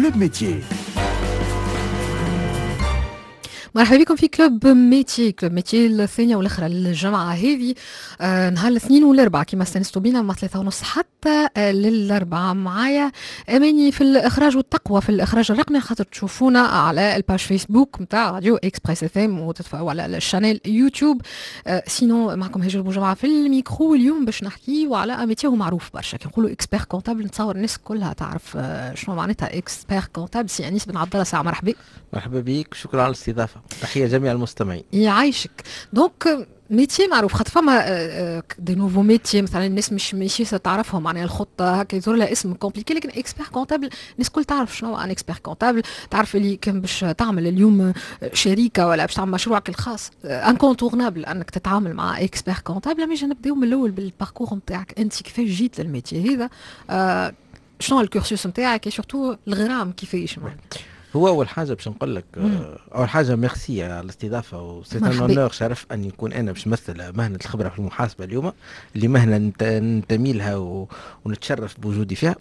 كلوب ميتيي. مرحبا بكم في كلوب ميتي. كلوب ميتي الثانية والأخرى الجمعة هذه نهار الاثنين والأربعاء كما استنستوا بينا مع 3:30 حتى للأربعاء. معايا أماني في الإخراج والتقوى في الإخراج الرقمي، خاطر تشوفونا على الباج فيسبوك متاع راديو إكسبريس اف ام وتتفاعلوا على الشانيل يوتيوب. سينو معكم هاجر بوجمعة في الميكرو. اليوم باش نحكيو على ميتي هو معروف برشا، كي نقولوا اكسبير كونتابل نتصور الناس كلها تعرف شنو معناتها اكسبير كونتابل. سي انيس بن عبد الله، ساعة مرحبا. مرحبا بك، شكرا على الاستضافة، تحية جميع المستمعين. يعيشك. دونك ميتي معروف، خاطر فما دي نوفو ميتي مثلا الناس مش تعرفهم، معناها الخطه هكا يظهر لها اسم كومبليكي، لكن اكسبير كونتابل الناس الكل تعرف شنو ان اكسبير كونتابل. تعرف اللي كان باش تعمل اليوم شركه ولا باش تعمل مشروعك الخاص انكونتورنابل انك تتعامل مع اكسبير كونتابل. مش نبداو من الاول بالباركور نتاعك، انت كيفاش جيت للميتي هذا، شنو الكورسوس نتاعك، سورتو الغرام كيفاش. هو اول حاجه باش نقول لك اول حاجه ميرسي على الاستضافه، وسي ان اونور شرف ان يكون انا باش نمثل مهنه الخبره في المحاسبه اليوم، اللي مهنه ننتمي لها ونتشرف بوجودي فيها.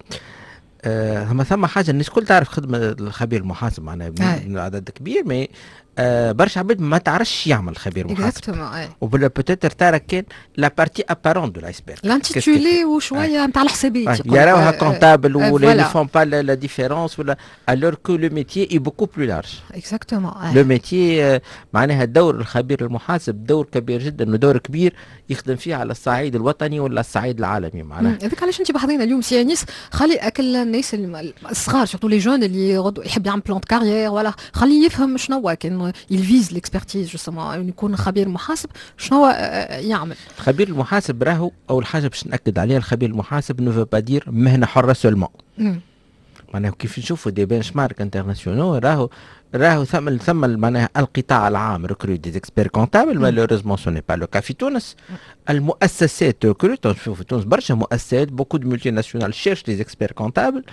ثم حاجه الناس كل تعرف خدمه الخبير المحاسب، معناها من عدد كبير، ما برشا عباد ما تعرفش يعمل خبير محاسب، وبلا بوتيتر ترى كان لا بارتي ابارون دو لايسبير لانتيتولي وشويه نتاع الحسابات يراوها كونتابل ولا ne font pas la différence ولا alors que le métier est beaucoup plus large. اكزاكتومون لو ميتي معناها دور الخبير المحاسب دور كبير جدا ودور كبير يخدم فيه على الصعيد الوطني ولا الصعيد العالمي. معناها هذاك علاش انت بحضينا اليوم سي انيس، خلي اكل الناس الصغار سورتو لي جون اللي يحب يعمل بلان كارير ولا خليه يفهم شنو كان يلفيز ليكسبرتيز جوستومون يكون خبير محاسب شنو يعمل. الخبير المحاسب راهو اول حاجه باش ناكد عليها، الخبير المحاسب نو با دير مهنه حره سولمون. معناها كيف نشوفوا دي بنش مارك انترناسيونال راهو ثم معناها القطاع العام ريكروت دي اكسبير كونتابل، مالوريزمون سو ني با لو كا في تونس. المؤسسات ريكروت، نشوفوا في تونس برشا مؤسسات بوكو دو مولتي ناسيونال شيرش دي اكسبير كونتابل،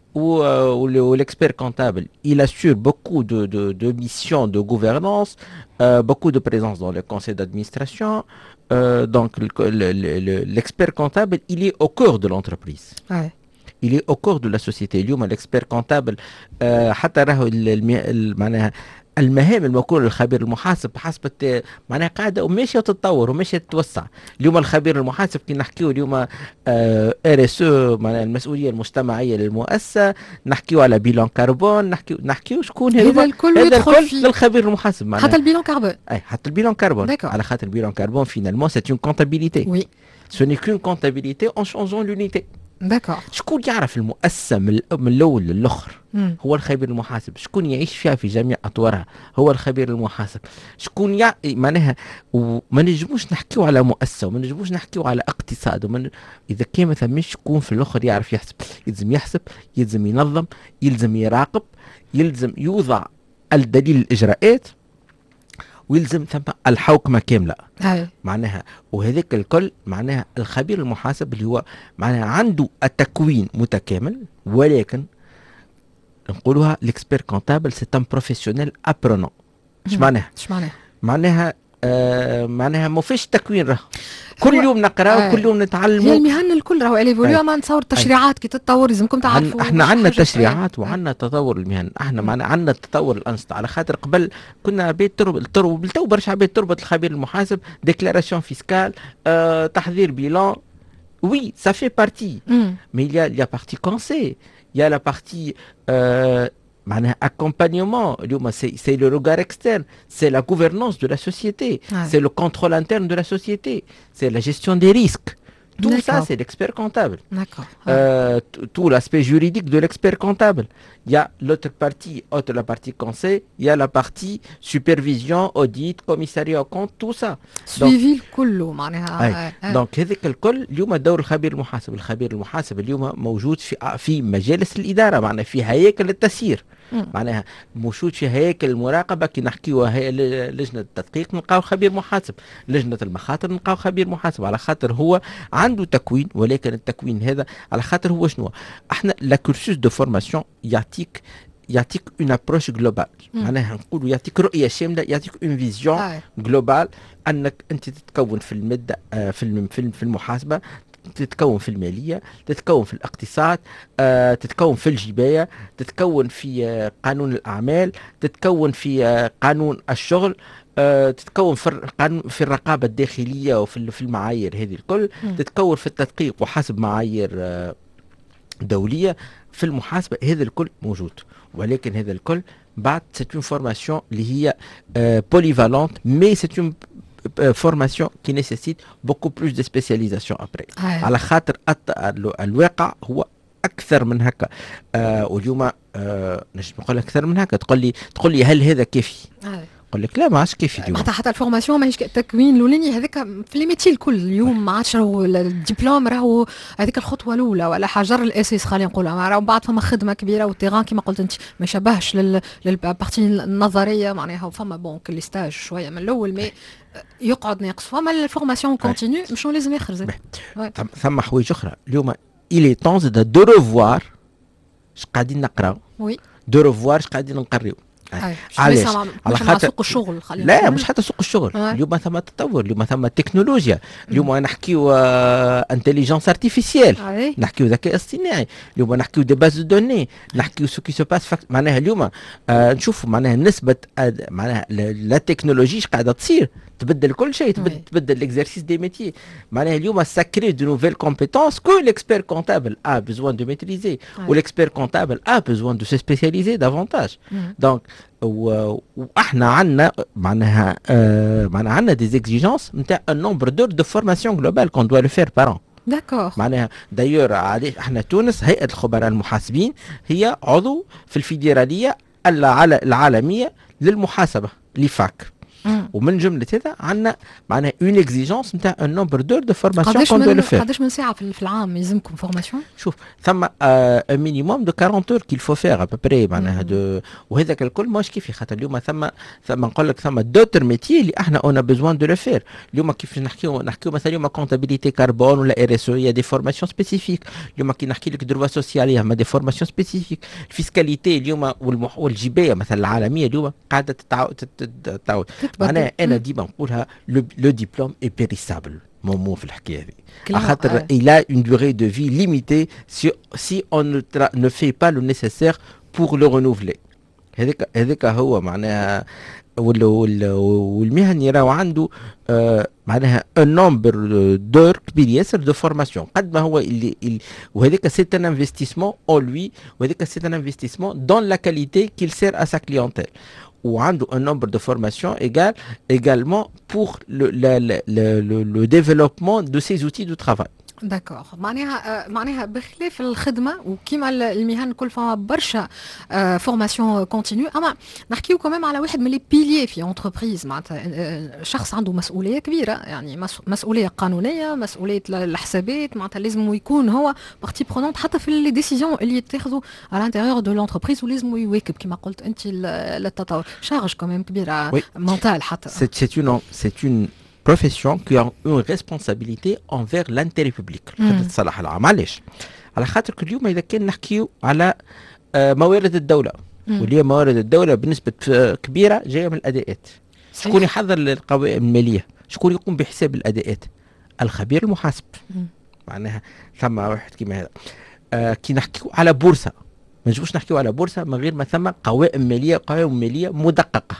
ou l'expert comptable, il assure beaucoup de missions de gouvernance, beaucoup de présence dans le conseil d'administration. Donc l'expert comptable, il est au cœur de l'entreprise. Ouais. Il est au cœur de la société. اليوم l'expert comptable حتى راهو معناها المهام الموكولة للخبير المحاسب حسب معناها قاعدة وماشية وتتطور وماشية تتوسع. اليوم الخبير المحاسب كي نحكيو اليوم RSE معناها المسؤولية المجتمعية للمؤسسة، نحكيو على بيلون كربون، نحكيو شكون هذا الكل للخبير المحاسب معناها حتى البيلون كربون. أي حتى البيلون كربون على خاطر البيلون كربون finalement c'est une comptabilité. Oui. Ce n'est qu'une comptabilité en changeant l'unité. داكور. شكون يعرف المؤسسه من الاول للاخر؟ هو الخبير المحاسب. شكون يعيش فيها في جميع اطوارها؟ هو الخبير المحاسب. شكون معناها وما نجموش نحكيو على مؤسسه وما نجموش نحكيو على اقتصاد اذا كان ما ثماش شكون في الاخر يعرف يحسب. يحسب، يلزم ينظم، يلزم يراقب، يلزم يوضع الدليل الاجراءات، ويلزم ثم الحوكمة كاملة. معناها وهذاك الكل معناها الخبير المحاسب اللي هو معناها عنده التكوين متكامل، ولكن نقولوها l'expert comptable c'est un professionnel apprenant. اش معناها؟ معناها ما فيش تكوين راه كل يوم نقراو كل يوم نتعلموا. هي المهن الكل راهو اليفوليو، ما نتصور التشريعات كي تتطور لازمكم تعرفوا. احنا عندنا تشريعات وعندنا تطور المهن، احنا معنا عندنا تطور الانشطه، على خاطر قبل كنا بيت بالتو برشا عباد تربط الخبير المحاسب ديكلاراسيون فيسكال، تحضير بيلان. وي سا في بارتي مي il y a partie conseil, il y a la partie معناها accompagnement. اليوم c'est le regard externe, c'est la gouvernance de la société, c'est le contrôle interne de la société, c'est la gestion des risques. Tout ça, c'est l'expert comptable. Tout l'aspect juridique de l'expert comptable. Il y a l'autre partie, la partie conseil, il y a la partie supervision, audit, commissariat au compte, tout ça. Suivi كله معناها. Donc هذاك الكل اليوم دور الخبير المحاسب. الخبير المحاسب اليوم موجود في مجالس الإدارة، معناها في هياكل التسيير، معناها موجود في هياكل المراقبة. كي نحكيوها لجنة التدقيق نلقاو خبير محاسب، لجنة المخاطر نلقاو خبير محاسب، على خاطر هو عنده تكوين. ولكن التكوين هذا على خاطر هو شنو؟ احنا لا كورسوس دو فورماسيون يعطيك اون ابروش جلوبال، معناها نقولوا يعطيك رؤية شاملة، يعطيك اون فيزيون جلوبال انك انت تتكون في المادة في المحاسبة، تتكون في الماليه، تتكون في الاقتصاد، تتكون في الجبايه، تتكون في قانون الاعمال، تتكون في قانون الشغل، تتكون في الرقابه الداخليه وفي المعايير هذه الكل، تتكون في التدقيق وحسب معايير دوليه. في المحاسبه هذا الكل موجود، ولكن هذا الكل بعد c'est une formation اللي هي polyvalente, mais c'est une formation qui nécessite beaucoup plus de spécialisation après. على خاطر الواقع هو اكثر من هكا. واليوم نجم نقول اكثر من هكا. تقول لي هل هذا كافي؟ نقول لك لا، ما عادش كافي اليوم. حتى الفورماسيون ماهيش التكوين الاولاني هذاك في لي ميتي الكل اليوم ما عادش راهو الدبلوم راهو هذيك الخطوه الاولى ولا حجر الاساس خلينا نقولوا. راهو بعد فما خدمه كبيره والتيغان كما قلت انت ما يشبهش للبارتي النظريه معناها. فما بون كل ستاج شويه من الاول مي يقعد ناقص. فما الفورماسيون كونتينيو مش لازم يخرج. ثم حوايج اخرى اليوم إلي طونز دو ريفوار اش قاعدين نقراو. وي دو ريفوار اش قاعدين نقريو. علاش؟ على خاطر سوق الشغل. لا مش حتى سوق الشغل. اليوم ثم تطور، اليوم ثم تكنولوجيا، اليوم نحكيو انتيليجنس ارتيفيسيال، نحكيو ذكاء اصطناعي، اليوم نحكيو دي باز دو دوني، نحكيو سو كي سو باس. معناها اليوم نشوفوا معناها نسبه معناها لا تكنولوجي قاعده تصير تبدل كل شيء، تبدل l'exercice des métiers. معناها اليوم ça crée de nouvelles compétences que l'expert comptable a besoin de maîtriser, ou l'expert comptable a besoin de se spécialiser davantage. Donc واحنا عندنا معناها عندنا des exigences نتاع un nombre d'heures de formation globale qu'on doit le faire par an. داكور. معناها دايور عادي احنا تونس هيئه الخبراء المحاسبين هي عضو في الفيدراليه العالميه للمحاسبه لفاك. ومن جمله هذا عندنا معناها اون اكزيجونس نتاع ان نومبر دور دو فورماسيون كون دو لو فير. قداش من ساعه في العام يلزمكم فورماسيون؟ شوف ثم مينيموم دو 40 اور كيل فو فير ابري معناها دو. وهذاك الكل ماش كيفي خاطر اليوم ثم نقول لك ثم دوتر ميتي اللي احنا اون بيزوان دو لو فير. اليوم كيف نحكيو مثلا اليوم كونتابيليتي كربون ولا ار اس او يا دي فورماسيون سبيسيفيك. اليوم كي نحكي لك دروا سوسيال يا دي فورماسيون سبيسيفيك. الفيسكاليتي اليوم والجبايه مثلا العالميه اليوم قاعده تتعاود. معناها انا ديما نقولها لو ديبلوم اي بيريسابل مو في الحكايه هذه خاطر il a une durée de vie limitée si on ne fait pas le nécessaire pour le renouveler. هذاك هو معناها والمهني راهو عنده معناها un nombre d'heures كبير ياسر de formation قد ما هو اللي وهذاك c'est un investissement en lui وهذاك c'est un investissement dans la qualité qu'il sert à sa clientèle. وعنده un nombre de formation également pour le développement de ses outils de travail. داكوغ. معناها بخلاف الخدمه وكيما المهن كل فما برشا فورماسيون كونتينيو. اما نحكيو كمان على واحد من لي بيليي في انتربريز معناتها شخص عنده مسؤوليه كبيره يعني مسؤوليه قانونيه مسؤوليه الحسابات معناتها لازم يكون هو بارتي برونونت حتى في لي ديسيزيون اللي يتخذوا على الانتيريور دو لونتربريز ولازم يواكب كما قلت انت للتطور. شارج كمان كبيره مونتال حتى. c'est une profession qui a une responsabilité envers l'intérêt public. تصلح العام. علاش؟ على خاطر كل يوم اذا كان نحكيو على موارد الدوله واللي هي موارد الدوله بنسبه كبيره جايه من الاداءات. شكون يحضر القوائم الماليه؟ شكون يقوم بحساب الاداءات؟ الخبير المحاسب. معناها ثم واحد كيما هذا كي نحكيو على بورصه ما نجموش نحكيو على بورصه من غير ما ثم قوائم ماليه مدققه.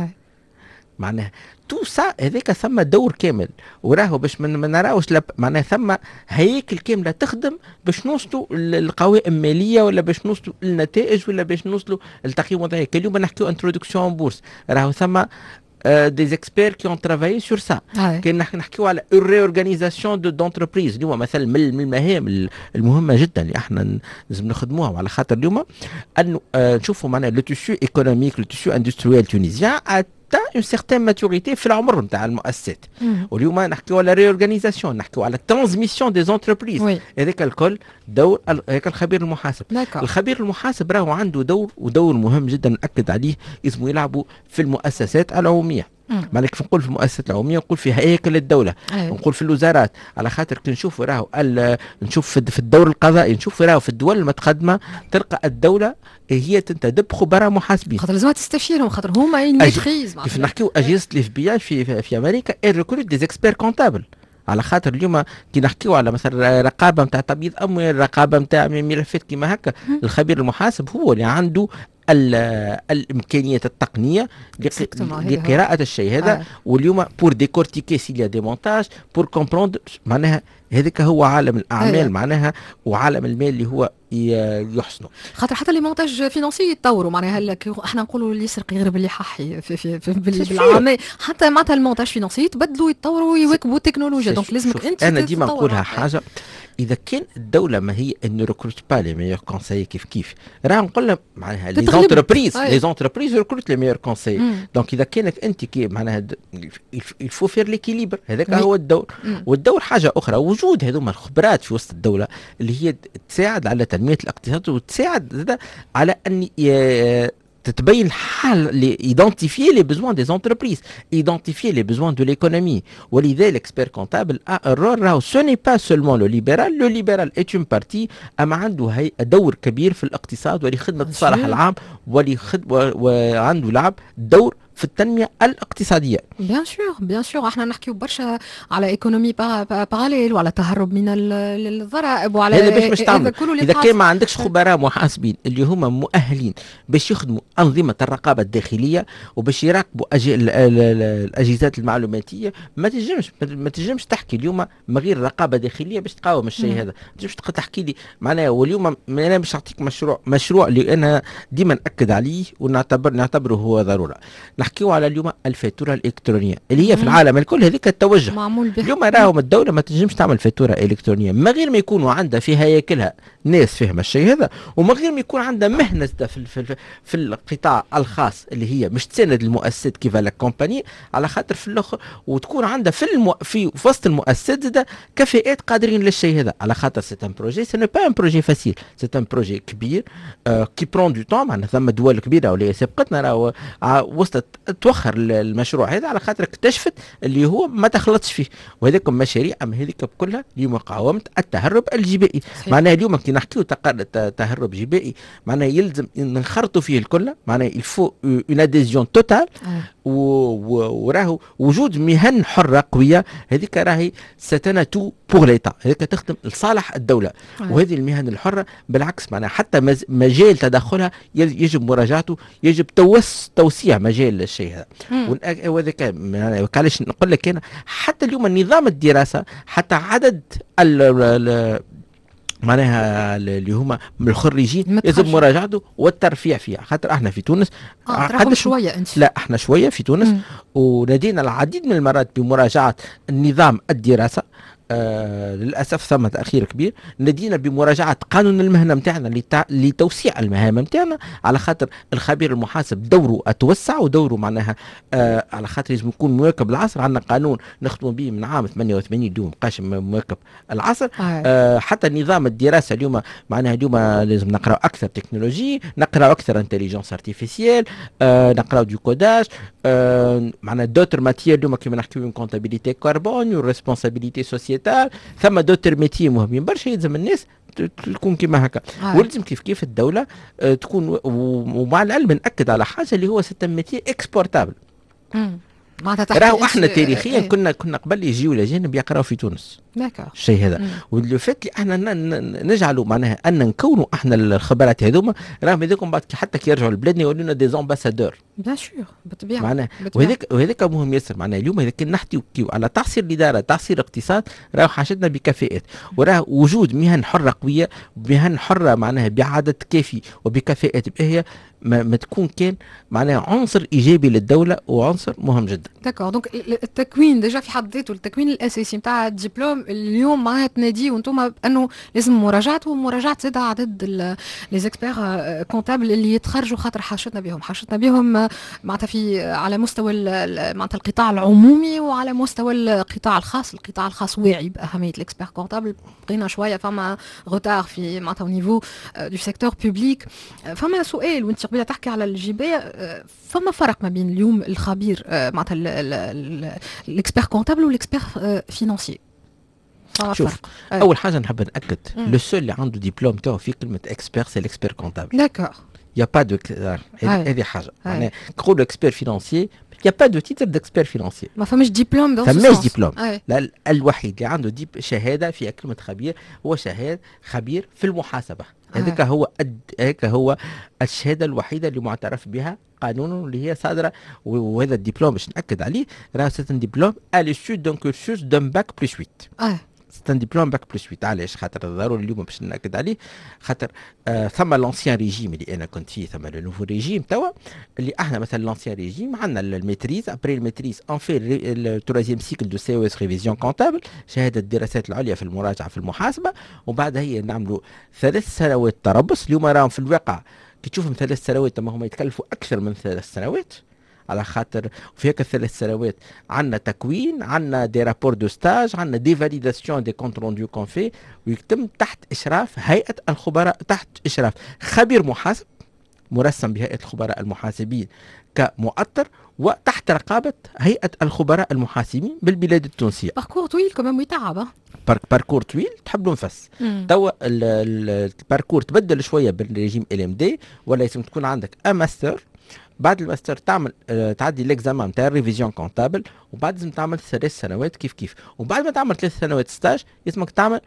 معناها تو سا هذاك ثم دور كامل وراهو باش ما نراوش معناها ثم هياكل كامله تخدم باش نوصلوا القوائم الماليه ولا باش نوصلوا النتائج ولا باش نوصلوا التقييم الوضعي. اليوم نحكيو انتروداكسيون بورس راهو ثم des experts qui ont travaillé sur ça. كان نحكيو على الريورغانيزاسيون دونتربريز. اليوم مثلا من المهام المهمه جدا اللي احنا لازم نخدموها على خاطر اليوم انه نشوفوا معناها لو تيسيو ايكونوميك لو تيسيو اندستريال تونيزيان une certaine maturité في العمر نتاع المؤسسات. واليوم نحكيو على ريورغانيزاسيون نحكيو على ترانسميسيون دي زونتربريز. هذاك الكل دور هذاك الخبير المحاسب. الخبير المحاسب راهو عنده ودور مهم جدا نأكد عليه اسمه يلعبوا في المؤسسات العموميه. ما كيف نقول في المؤسسات العموميه نقول في هياكل الدوله نقول في الوزارات على خاطر كي نشوفوا راهو نشوف في الدور القضائي نشوف راهو في الدول المتقدمه تلقى الدوله هي تنتدب خبراء محاسبين خاطر لازم تستشيرهم خاطر هما ميتريز. كيف نحكيو اجهزه الاف بي اي في امريكا ريكروت دي اكسبير كونتابل على خاطر اليوم كي نحكيو على مثلا رقابه نتاع تبييض اموال، رقابه نتاع ملفات كيما هكا، الخبير المحاسب هو اللي عنده الامكانيات التقنيه لقراءه الشيء هذا. واليوم بور ديكورتيكي سيليا دي مونتاج بور كومبروند، معناها هذاك هو عالم الاعمال معناها، وعالم المال اللي هو يحسنه. خاطر حتى لي مونتاج فينانسي يتطوروا، معناها احنا نقولوا اللي يسرق يغرب اللي ححي في بالعامه، حتى معناتها المونتاج فينانسي يتبدلوا يتطوروا ويواكبوا التكنولوجيا. دونك لازمك انت انا ديما نقولها حاجه، اذا كان الدوله ما هي ان ريكروت با لي ميور كونساي كيف راه نقول لها معناها لي زونتربريز ريكروت لي ميور كونساي. دونك اذا كانك انت كي معناها الفو فير ليكيليبر، هذاك هو الدور. والدور حاجه اخرى، وجود هذوما الخبرات في وسط الدوله اللي هي تساعد على تنميه الاقتصاد، وتساعد على ان تتبين حال ايدونتيفيي لي بيزوان دي زونتربريز، ايدونتيفيي لي بيزوان دو ليكونومي. ولذلك اكسبير كونتابل الرول راهو سو ني با سولمون لو ليبرال ايت اون بارتي، اما عنده دور كبير في الاقتصاد ولخدمه الصالح العام، وعنده لعب دور في التنميه الاقتصاديه. بيان سور احنا نحكيو برشا على ايكونومي باراليل، وعلى تهرب من الضرائب، وعلى هذا باش تعمل. اذا كان ما عندكش خبراء محاسبين اللي هما مؤهلين باش يخدموا انظمه الرقابه الداخليه وباش يراقبوا الاجهزات المعلوماتيه، ما تنجمش تحكي اليوم من غير رقابه داخليه باش تقاوم الشيء هذا. ما تنجمش تحكي لي معناها. واليوم انا باش نعطيك مشروع اللي انا ديما ناكد عليه ونعتبره هو ضروره. نحكيو على اليوم الفاتوره الالكترونيه اللي هي في العالم الكل، هذيك التوجه معمول به. اليوم راهم الدوله ما تنجمش تعمل فاتوره الكترونيه من غير ما يكونوا عندها في هياكلها ناس فهم الشيء هذا، ومن غير ما يكون عندها مهنه في القطاع الخاص اللي هي مش تساند المؤسسات كيف لا كومباني، على خاطر في الاخر وتكون عندها في وسط المؤسسات زاد كفاءات قادرين للشيء هذا. على خاطر سي ان بروجي، سي نو با ان بروجي فاسيل، سي ان بروجي كبير كي برون دو طون. معناتها ثم دول كبيره ولا سبقتنا راهو وسط توخر المشروع هذا على خاطر اكتشفت اللي هو ما تخلطش فيه. وهذيك مشاريع هذيك كلها لمقاومه التهرب الجبائي. معناها اليوم كي نحكيو تهرب جبائي معناها يلزم نخرطوا فيه الكل، معناها الفو اون اديزيون توتال. وراهو وجود مهن حره قويه، هذيك راهي ستنتو بوغ ليتا، هذيك تخدم لصالح الدوله. وهذه المهن الحره بالعكس معناها حتى مجال تدخلها يجب مراجعته، يجب توسيع مجال الشيء هذا. وهذاك علاش نقول لك انا حتى اليوم نظام الدراسه، حتى عدد معناها اللي هما من الخريجين يجب مراجعته والترفيع فيها. خاطر احنا في تونس قد شويه انت لا احنا شويه في تونس ونادينا العديد من المرات بمراجعه النظام الدراسه. للاسف ثم تاخير كبير. ندينا بمراجعه قانون المهنه نتاعنا لتوسيع المهام نتاعنا، على خاطر الخبير المحاسب دوره اتوسع ودوره معناها على خاطر لازم يكون مواكب العصر. عندنا قانون نخدموا به من عام 88 اليوم مابقاش مواكب العصر. حتى نظام الدراسه اليوم معناها اليوم لازم نقراو اكثر تكنولوجي، نقراو اكثر انتليجنس ارتيفيسيال، نقراو دو كوداج، معناها دوتر ماتير اليوم كيما نحكيو كونتابيليتي كربون وريسبونسابيليتي سوسيتال. ثم دوتر ميتي مهمين برشا يلزم الناس تكون كيما هكا. ولازم كيف الدوله تكون. ومع العلم ناكد على حاجه اللي هو سيستم ميتي اكسبورتابل. راهو احنا تاريخيا كنا قبل يجيو الاجانب يقراو في تونس الشيء هذا. واللي فات لي احنا نجعلوا معناها ان نكونوا احنا الخبرات هذوما، راهم هذوكم بعد حتى كي يرجعوا لبلادنا يقولوا لنا دي زامباسادور. بيان سور بالطبيعه معناها. وهذاك مهم ياسر. معناها اليوم اذا كنا نحكيو على تعصير الاداره، تعصير اقتصاد، راهو حاجتنا بكفاءات. وراه وجود مهن حره قويه، مهن حره معناها بعدد كافي وبكفاءات باهيه، ما تكون كان معناها عنصر ايجابي للدوله وعنصر مهم جدا. داكور. دونك التكوين ديجا في حد ذاته، التكوين الاساسي نتاع الدبلوم اليوم معناها تناديو انتم انه لازم مراجعته ومراجعه زاد عدد لي زيكسبير كونتابل اللي يتخرجوا، خاطر حاجتنا بهم معناتها في على مستوى معناتها القطاع العمومي وعلى مستوى القطاع الخاص. القطاع الخاص واعي باهميه الاكسبير كونتابل، بقينا شويه فما غوتار في معناتها او نيفو دو سيكتور بوبليك. فما سؤال وانت قبيله تحكي على الجبايه، فما فرق ما بين اليوم الخبير معناتها الاكسبير كونتابل والاكسبير فينانسي؟ شوف اول حاجه نحب ناكد لو سول اللي عنده ديبلوم تاعو في كلمه اكسبير سي الاكسبير كونتابل. داكور. يا با دو هذه حاجه. معناها نقولوا اكسبير فينانسي يا با دو تيتر ديكسبير فينانسيير، ما فماش دبلوم دون فماش دبلوم. أي. لا، الوحيد اللي عنده شهاده في كلمه خبير هو شهاده خبير في المحاسبه. هذاك هو الشهاده الوحيده اللي معترف بها قانونا اللي هي صادره، وهذا الدبلوم باش ناكد عليه راه سيت ان دبلوم ا ليسو دون كورسوس دون باك بلس 8. سيت ان دبلوم باك بلس 8. علاش؟ خاطر ضروري اليوم باش ناكد عليه، خاطر ثم لونسيان ريجيم اللي انا كنت فيه، ثم لو نوفو ريجيم توا اللي احنا مثلا لونسيان ريجيم عندنا الميتريز، ابري الميتريز اون في التروازيام سيكل دو سي او اس ريفيزيون كونتابل، شهاده الدراسات العليا في المراجعه في المحاسبه، وبعدها هي نعملوا 3 سنوات تربص. اليوم راهم في الواقع كي تشوفهم 3 سنوات ما هما يتكلفوا اكثر من 3 سنوات، على خاطر في هيك ال3 سنوات عندنا تكوين، عندنا دي رابور دو ستاج، عندنا دي فاليداسيون دي كونت روندو كون في، ويتم تحت اشراف هيئه الخبراء، تحت اشراف خبير محاسب مرسم بهيئه الخبراء المحاسبين كمؤطر، وتحت رقابه هيئه الخبراء المحاسبين بالبلاد التونسيه. باركور طويل كمان ويتعب. باركور طويل تحب له نفس. توا الباركور تبدل شويه بالريجيم ال ام دي، ولا لازم تكون عندك ماستر، بعد الماستر تعمل تعدي الاكزامان نتاع الريفيزيون كونتابل، وبعد لازم تعمل 3 سنوات كيف، وبعد ما تعمل 3 سنوات ستاج لازمك تعمل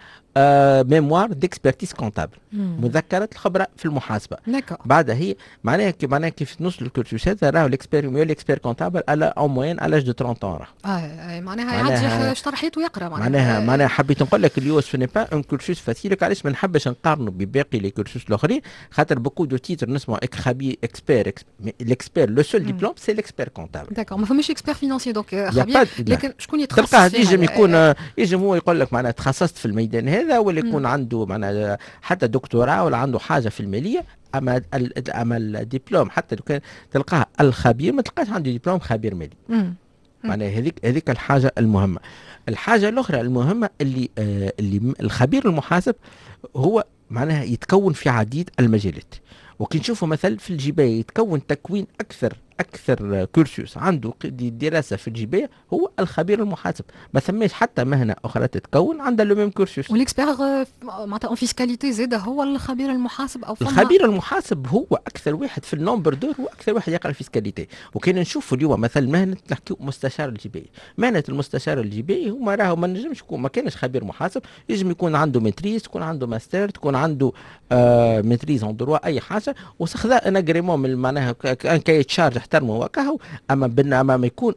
ميموار ديكسبيرتيز كونتابل، مذكره الخبره في المحاسبه. بعدها هي معناها كيف نوصل للكورسوس هذا راهو الاكسبير كونتابل على او موين على لاج دو 30 راه. معناها يعدي شطرحيت ويقرا. معناها حبيت نقول لك اليوم سو ني با ان كورسوس فاسيل، علاش ما نحبش نقارنه بباقي لي كورسوس الاخرين، خاطر بوكو دو تيتر نسمع خبير اكسبير لو سول ديبلوم سي الاكسبير كونتابل. داكور، ما فماش اكسبير فينانسي دونك خبير، لكن شكون يتخصص تلقاه يجم هو يقول لك معناها تخصصت في الميدان هذا، ولا يكون عنده معناها حتى دكتوراه ولا عنده حاجه في الماليه، اما الدبلوم حتى لو كان تلقاه الخبير ما تلقاش عنده دبلوم خبير مالي. معناها هذيك الحاجه المهمه. الحاجه الاخرى المهمه اللي الخبير المحاسب هو معناها يتكون في عديد المجالات، وكي نشوفوا مثلا في الجباية يتكون تكوين أكثر كورسوس عنده دراسة في الجباية هو الخبير المحاسب. ما ثماش حتى مهنة أخرى تتكون عندها لو ميم كورسوس. والإكسبير معناتها اون فيسكاليتي زاد هو الخبير المحاسب، أو الخبير المحاسب هو أكثر واحد في النومبر دور، هو أكثر واحد يقرأ الفيسكاليتي. وكان نشوفوا اليوم مثلا مهنة نحكيو مستشار الجباية، مهنة المستشار الجباية هما راهو ما نجمش يكون ما كانش خبير محاسب، يجم يكون عنده ماتريز، تكون عنده ماستر، تكون عنده ماتريز اون دروا أي حاجة، وسخذا ان اغريمون من معناها كان كي تشارج احترمه وكهو. اما ما يكون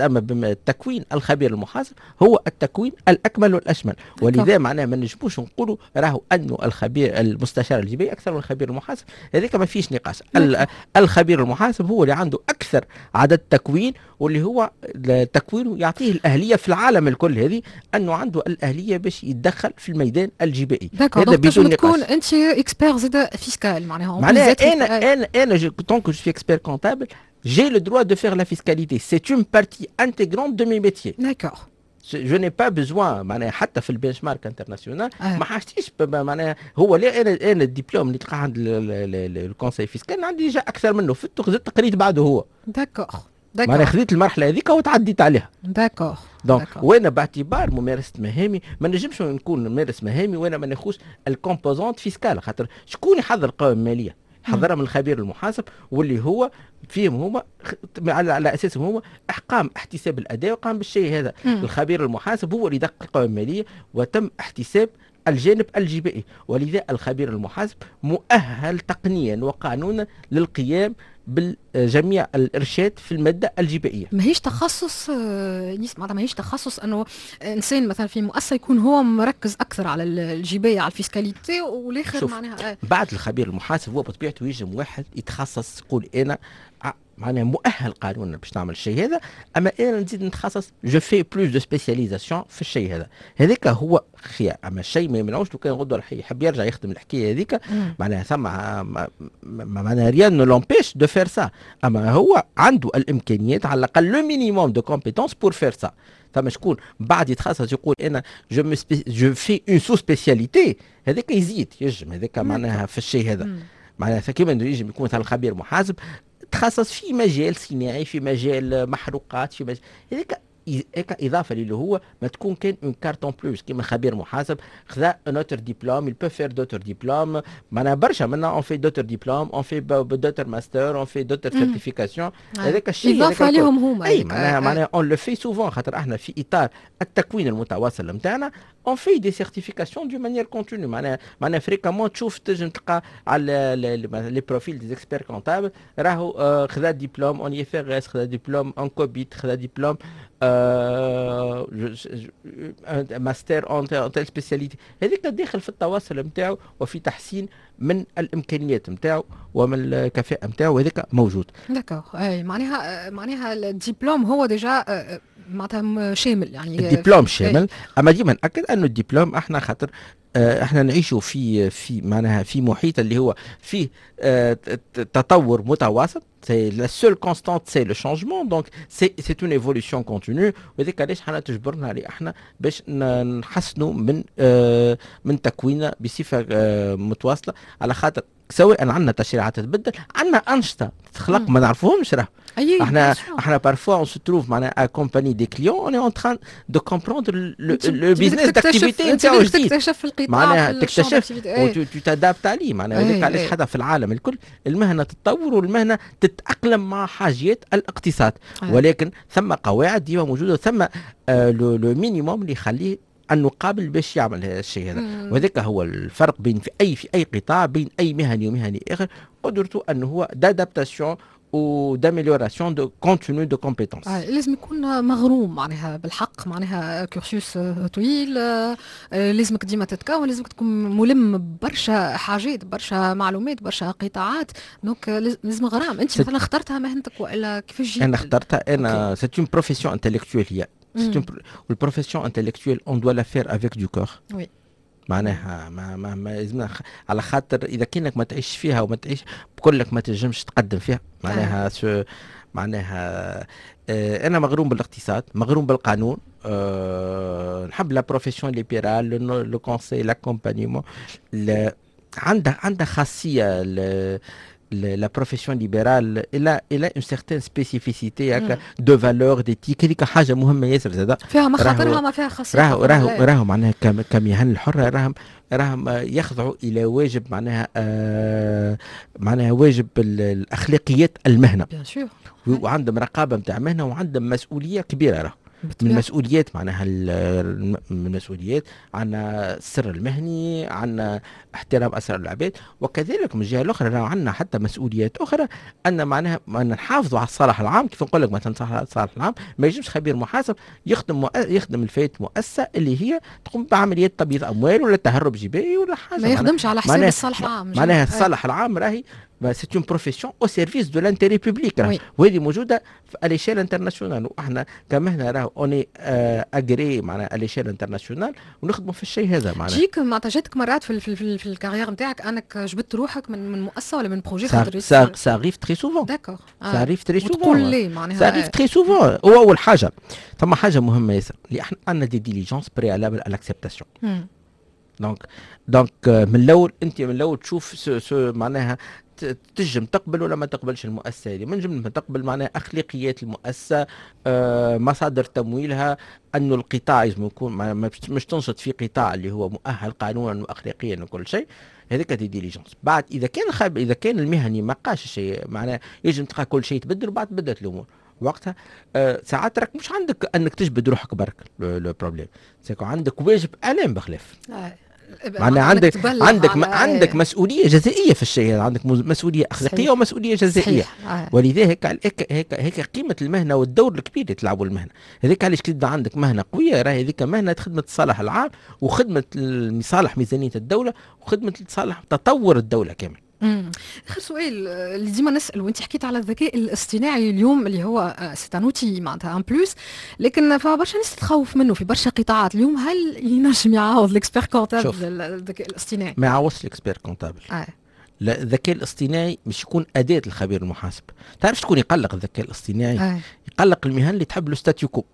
التكوين الخبير المحاسب هو التكوين الاكمل والاشمل، ولذا معناها ما نجموش نقولوا راهو انه الخبير المستشار الجباية اكثر من الخبير المحاسب، هذيك ما فيش نقاش. الخبير المحاسب هو اللي عنده اكثر عدد تكوين، واللي هو تكوينه يعطيه الاهليه في العالم الكل هذه، انه عنده الاهليه باش يتدخل في الميدان الجبائي. هذا بدون نقاش. تكون انت اكسبير زاد فيسكال معناها انا tant que je suis expert comptable, j'ai le droit de faire la fiscalité. C'est une partie intégrante de mes métiers. D'accord. Je n'ai pas besoin معناها حتى في البنش مارك انترناسيونال ما حاجتيش معناها هو لا انا الدبلوم اللي تلقاه عند الكونساي فيسكال عندي جا اكثر منه، في زدت قريت بعده هو. داكور. معناها خذيت المرحله هذيك وتعديت عليها. داكور. دونك وانا باعتبار ممارسه مهامي ما نجمش نكون نمارس مهامي وانا ما ناخذش الكومبوزونت فيسكال، خاطر شكون يحضر القوائم الماليه؟ حضرها من الخبير المحاسب، واللي هو فيهم هما على اساسهم هو احقام احتساب الاداء وقام بالشيء هذا. الخبير المحاسب هو اللي دق القوائم الماليه وتم احتساب الجانب الجبائي، ولذا الخبير المحاسب مؤهل تقنيا وقانونا للقيام بالجميع الارشاد في الماده الجبائيه. ماهيش تخصص ماهيش تخصص انه انسان مثلا في مؤسسه يكون هو مركز اكثر على الجبايه على الفيسكاليتي والاخر معناها بعد الخبير المحاسب هو بطبيعته يجم واحد يتخصص يقول انا معناها مؤهل قانونا باش نعمل الشيء هذا، اما انا نزيد نتخصص جو في بلوس دو سبيسياليزاسيون في الشيء هذا. هذاك هو خيار، اما الشيء ما يمنعوش لو كان غدوه يحب يرجع يخدم الحكايه هذيك معناها ثم معناها ريان نو لومبيش دو فير سا، اما هو عنده الامكانيات على الاقل لو مينيموم دو كومبيتونس بور فير سا. ثم شكون بعد يتخصص يقول انا جو في اون سو سبيسياليتي، هذاك يزيد يجم هذاك معناها في الشيء هذا. معناها كيما يجم يكون مثلا خبير محاسب تخصص في مجال صناعي، في مجال محروقات، في مجال هذاك هيك اضافه اللي هو ما تكون كان اون كارتون بلوس كيما خبير محاسب خذا نوتر ديبلوم يل بو فير دوتر ديبلوم معناها برشا منا اون في دوتر ديبلوم اون في دوتر ماستر اون في دوتر سيرتيفيكاسيون هذاك الشيء اضافه لهم هما اي معناها اون لو في سوفون خاطر احنا في اطار التكوين المتواصل نتاعنا اون في دي سيرتيفيكاسيون دو مانيير كونتينيو معناها فريكامون تشوف تنجم تلقى على لي بروفيل دي اكسبير كونتابل راهو خذا ديبلوم اون اي اف اس خذا ديبلوم اون كوبيت خذا ديبلوم ماستر اون تيل سبيسياليتي هذيك داخل في التواصل نتاعو وفي تحسين من الامكانيات نتاعو ومن الكفاءه نتاعو وهذاك موجود. داكور اي معناها الدبلوم هو ديجا معناتها شامل يعني الدبلوم شامل اما ديما ناكد انه الدبلوم احنا خاطر احنا نعيشوا في معناها في محيط اللي هو فيه تطور متواصل. C'est la seule constante, c'est le changement. Donc, c'est une évolution continue. وذلك علاش حنا تجبرنا عليه احنا باش نحسنوا من تكويننا بصفه متواصله على خاطر سواء عندنا تشريعات تتبدل عندنا انشطه تخلق ما نعرفوهمش راه. احنا parfois on se trouve معناها accompagné des clients on est en train de comprendre le business d'activité نتاعو جديد تكتشف القطاع معناها تكتشف وتو تادابت عليه معناها هذاك علاش حدا في العالم الكل المهنه تتطور والمهنه تتاقلم مع حاجيات الاقتصاد ولكن ثم قواعد ديما موجوده ثم لو مينيموم اللي يخليه انه قابل باش يعمل هذا الشيء هذا وذاك هو الفرق بين في اي قطاع بين اي مهني ومهني اخر قدرته انه هو دادابتاسيون و d'amélioration de contenu de compétences. لازم يكون مغروم معناها بالحق معناها كورسوس طويل لازمك ديما تتكون لازمك تكون ملم برشا حاجات برشا معلومات برشا قطاعات دونك لازم غرام. انت مثلا اخترتها مهنتك والا كيفاش جيت؟ انا اخترتها انا سي اون بروفيسيون انتلكتويل هي والبروفيسيون انتلكتويل اون دوا لا فير افيك دو كور. وي معناها ما لازمنا على خاطر اذا كانك ما تعيش فيها وما تعيش بكلك ما تنجمش تقدم فيها معناها معناها انا مغروم بالاقتصاد مغروم بالقانون نحب لا بروفيسيون ليبرال لو كونساي لاكومبانيمون عندها خاصيه la profession libérale elle a une certaine spécificité de valeur d'éthique هذيك حاجه مهمه ياسر زاده فيها مخاطرها ما فيها خاصيه راهو معناها كمهن الحره راهم يخضعوا الى واجب معناها واجب الاخلاقيات المهنه وعندهم رقابه نتاع مهنه وعندهم مسؤوليه كبيره راهو من المسؤوليات معناها من المسؤوليات عندنا السر المهني عندنا احترام اسرار العباد وكذلك من الجهه الاخرى راه عندنا حتى مسؤوليات اخرى ان معناها نحافظوا على الصالح العام. كيف نقول لك مثلا الصالح العام ما يجمش خبير محاسب يخدم الفايت مؤسسه اللي هي تقوم بعمليات تبييض اموال ولا تهرب جبائي ولا حاجه ما يخدمش على حساب الصالح العام معناها الصالح العام راهي سي اون بروفيسيون او سيرفيس دو لانتيري بوبليك وهذه موجوده في اليشيل انترناسيونال واحنا كمهنه راهو اوني اجري معناها اليشيل انترناسيونال ونخدموا في الشيء هذا معناها. جيك معناتها جاتك مرات في الكارير نتاعك انك جبت روحك من مؤسسه ولا من بروجي سا اريف تري سوفون. داكور سا اريف تري سوفون. تقول لي معناها سا اريف تري سوفون. هو اول حاجه ثم حاجه مهمه ياسر اللي احنا عندنا دي ديليجونس بريالابل على الاكسبتاسيون. دونك من الاول تشوف معناها تنجم تقبل ولا ما تقبلش المؤسسه هذه. من جمله تقبل معناها اخلاقيات المؤسسه مصادر تمويلها انه القطاع لازم يكون مش تنشط في قطاع اللي هو مؤهل قانونا واخلاقيا وكل شيء. هذيك دي ديليجونس. بعد اذا كان المهني ما قاش شيء معناها يجب تلقى كل شيء تبدل وبعد بدات الامور وقتها ساعات راك مش عندك انك تجبد روحك برك. لو بروبليم سيكون عندك واجب اعلام بخلاف معناها عندك مسؤوليه جزائيه في الشيء هذا. عندك مسؤوليه اخلاقيه ومسؤوليه جزائيه. ولذلك هيك قيمه المهنه والدور الكبير اللي تلعبوا المهنه. هذيك علاش كي عندك مهنه قويه راهي هذيك مهنه خدمه الصالح العام وخدمه صالح ميزانيه الدوله وخدمه صالح تطور الدوله كامل. اخر سؤال اللي ديما نسال وانت حكيت على الذكاء الاصطناعي اليوم اللي هو ستانوتي معناتها ان بلوس لكن فبرشا ناس تخوف منه في برشا قطاعات اليوم. هل ينجم يعوض الاكسبير كونتابل الذكاء الاصطناعي؟ ما يعوضش الاكسبير كونتابل. لا الذكاء الاصطناعي مش يكون اداه الخبير المحاسب. تعرف شكون يقلق الذكاء الاصطناعي؟ يقلق المهن اللي تحب لو ستاتيو كو.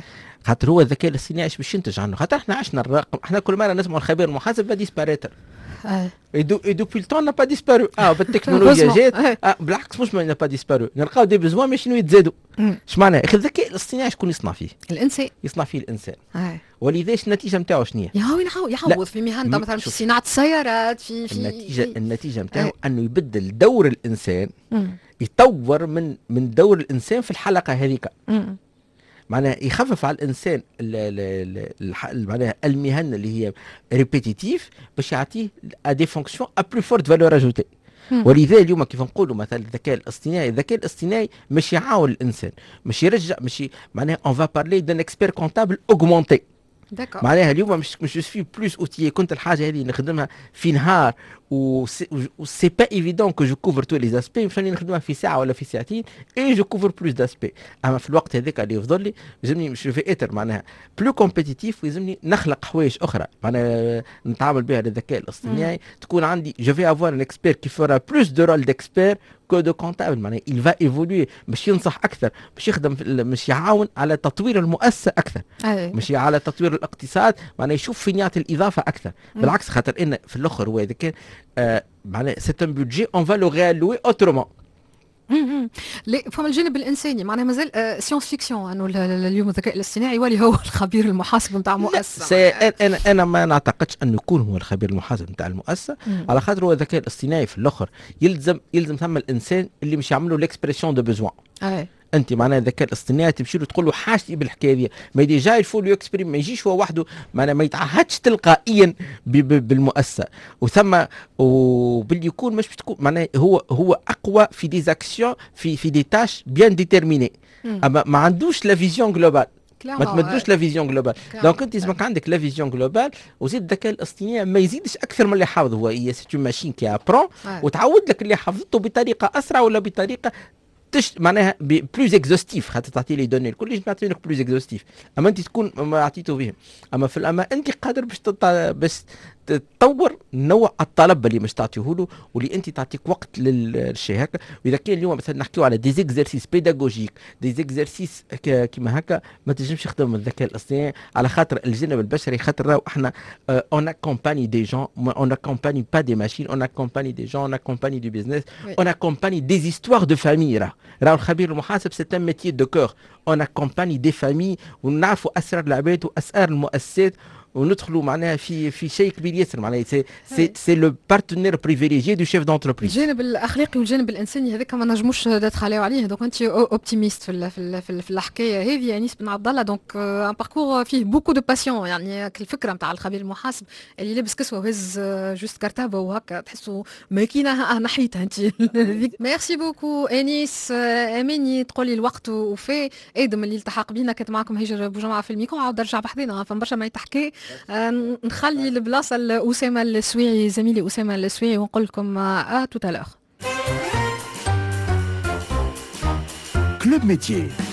خاطر هو الذكاء الاصطناعي باش ينتج عنه. خاطر احنا عشنا الرقم احنا كل مره نسمع الخبير المحاسب ديسباريتر Et depuis le temps, n'a pas disparu. بالتكنولوجيا جات بالعكس مش ما pas disparu. نلقاو دي بزوان ماشي يتزادوا. اش معناها؟ اخي الذكاء الاصطناعي شكون يصنع فيه؟ الانسان. يصنع فيه الانسان. ولذلك النتيجه نتاعو شنو هي؟ يعوض في مهن مثلا في صناعه السيارات في النتيجه نتاعو انه يبدل دور الانسان، يطور من دور الانسان في الحلقه هذيك. معناها يخفف على الانسان معناها المهن اللي هي ريبيتيتيف باش يعطيه دي فونكسيون ا بلو فورت فالور اجوتي. ولذلك اليوم كيف نقولوا مثلا الذكاء الاصطناعي مش يعاون الانسان، مش يرجع، مش معناها اون فا بارلي دان اكسبير كونتابل اوغمونتي. معناها اليوم مش في بلوس اوتيي، كنت الحاجه هذه نخدمها في نهار سي با ايفيدون كو جو كوفر تو لي اسبي، مش راني نخدمها في ساعه ولا في ساعتين اي جو كوفر بلوس داسبي. اما في الوقت هذاك اللي يفضل لي لازمني مش في اتر معناها بلو كومبيتيتيف، ويلزمني نخلق حوايج اخرى معناها نتعامل بها الذكاء الاصطناعي. تكون عندي جو في افوار ان اكسبير كي فورا بلوس دو رول ديكسبير كو دو كونتابل. معناها il va évoluer باش ينصح اكثر، باش يخدم مش يعاون على تطوير المؤسسه اكثر، مش على تطوير الاقتصاد. معناها يشوف فين يعطي الاضافه اكثر. بالعكس خاطر ان في الاخر هو اذا كان معناها سي ان بودجي اون فا لو ريالوي اوترومون. فما الجانب الانساني معناها مازال سيونس فيكسيون انه اليوم الذكاء الاصطناعي يولي هو الخبير المحاسب نتاع المؤسسه. انا ما نعتقدش انه يكون هو الخبير المحاسب نتاع المؤسسه، على خاطر هو الذكاء الاصطناعي في الاخر يلزم ثم الانسان اللي مش يعملوا ليكسبريسيون دو بيزوان. انت معناها الذكاء الاصطناعي تمشي له تقول له حاجتي بالحكايه دي، ما ديجا الفول يكسبريم، ما يجيش هو وحده معناها ما يتعهدش تلقائيا بالمؤسسه. وباللي يكون مش بتكون معناها هو اقوى في دي زاكسيون في دي تاش بيان ديتيرميني، اما ما عندوش لا فيزيون جلوبال، ما تمدوش لا فيزيون جلوبال. دونك انت لازمك عندك لا فيزيون جلوبال، وزيد الذكاء الاصطناعي ما يزيدش اكثر من اللي حافظ هو. هي سي ماشين كي ابرون وتعود لك اللي حفظته بطريقه اسرع ولا بطريقه معناها بلوز اكزوستيف، خاطر تعطي لي دوني الكل اللي نعطي لك بلوز اكزوستيف. اما انت تكون ما عطيته بهم، اما في الاما انت قادر باش تطور نوع الطلب اللي مش تعطيه له، واللي انت تعطيك وقت للشيء هكا. واذا كان اليوم مثلا نحكيو على دي زيكزارسيس بيداغوجيك، دي زيكزارسيس كيما هكا، ما تنجمش تخدم الذكاء الاصطناعي على خاطر الجانب البشري. خاطر راهو احنا اون اكومباني دي جون، اون اكومباني با دي ماشين، اون اكومباني دي جون، اون اكومباني دو بيزنس، اون اكومباني دي زيستوار دو فامي. راهو الخبير المحاسب سي ان ميتيي دو كور، اون اكومباني دي فامي، ونعرفوا اسرار العباد واسرار المؤسسات، وندخلوا معناها في شيء كبير ياسر. معناها سي لو بارتنير بريفيليجي دو شيف دونتربريز. الجانب الاخلاقي والجانب الانساني هذاك ما نجموش نتخلاو عليه. دونك انت اوبتيميست في الحكايه هذه يا انيس بن عبد الله. دونك ان باركور فيه بوكو دو باسيون، يعني الفكره نتاع الخبير المحاسب اللي لابس كسوه وهز جوست كرتابه وهكا تحسوا ماكينه نحيتها انت. ميرسي بوكو انيس. اماني تقولي الوقت وفي ادم اللي التحق بينا. كانت معكم هجر بوجمعه في الميكرو، عاود ارجع بحذنا فما برشا ما يتحكي. نخلي البلاصه لأسامة السويعي، زميلي أسامة السويعي، ونقول لكم توت à l'heure. كلوب ميتيي